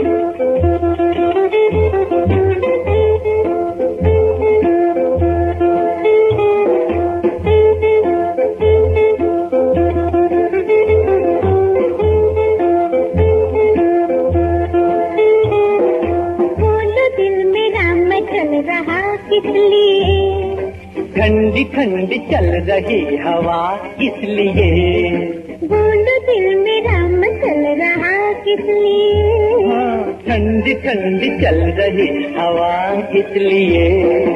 ठंडी ठंडी चल रही हवा इसलिए। बोलो दिल मेरा मचल रहा किस लिए? हाँ, ठंडी ठंडी चल रही हवा इसलिए।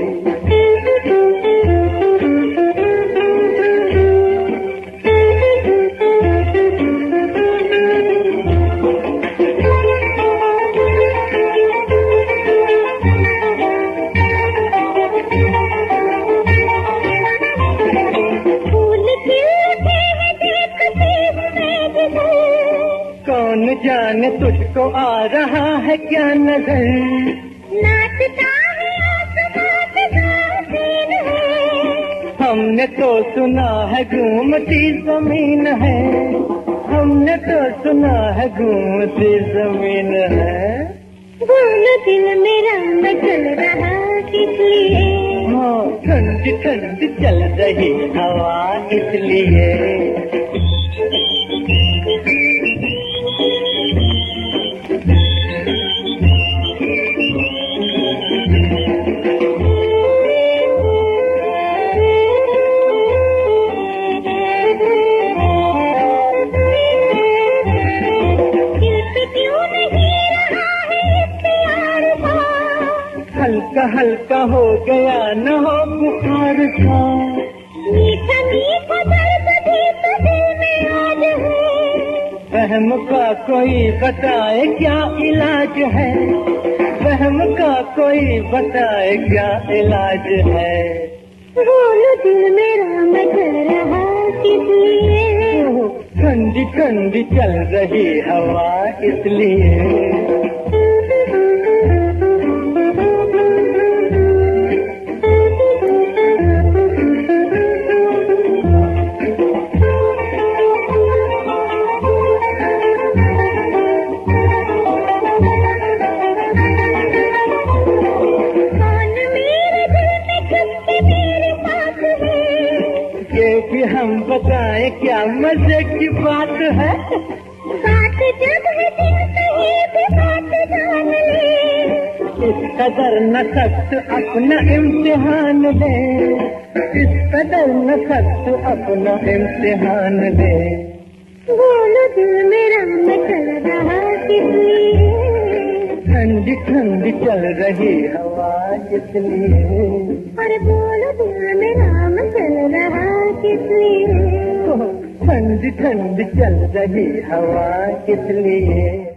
कौन जाने तुझको आ रहा है क्या नजर? नाचता है आसमान ज़मीन है। हमने तो सुना है घूमती जमीन है। हमने तो सुना है घूमती जमीन है। बोलो दिल मेरा मचल रहा किस लिए? हाँ, ठंडी ठंडी चल रही हवा इसलिए। हल्का हल्का हो गया न हो बुखार का। मीठा मीठा दर्द भी तो दिल में आज है। वहम का कोई बताए क्या इलाज है? वहम का कोई बताए क्या इलाज है? बोलो दिल मेरा मचल रहा किस लिए? ठंडी ठंडी चल रही हवा इसलिए। ये भी हम बताएं क्या मजे की बात है? बात जब है दिल कहीं भी बात जान ले। इस कदर न सख्त अपना इम्तिहान ले। इस कदर न सख्त अपना इम्तिहान ले। बोलो दिल मेरा मचल रहा किस लिए? ठंडी ठंडी चल रही हवा इसलिए। अरे बोलो दिल मेरा मचल रहा किस लिए? ठंडी ठंडी चल रही हवा इसलिए।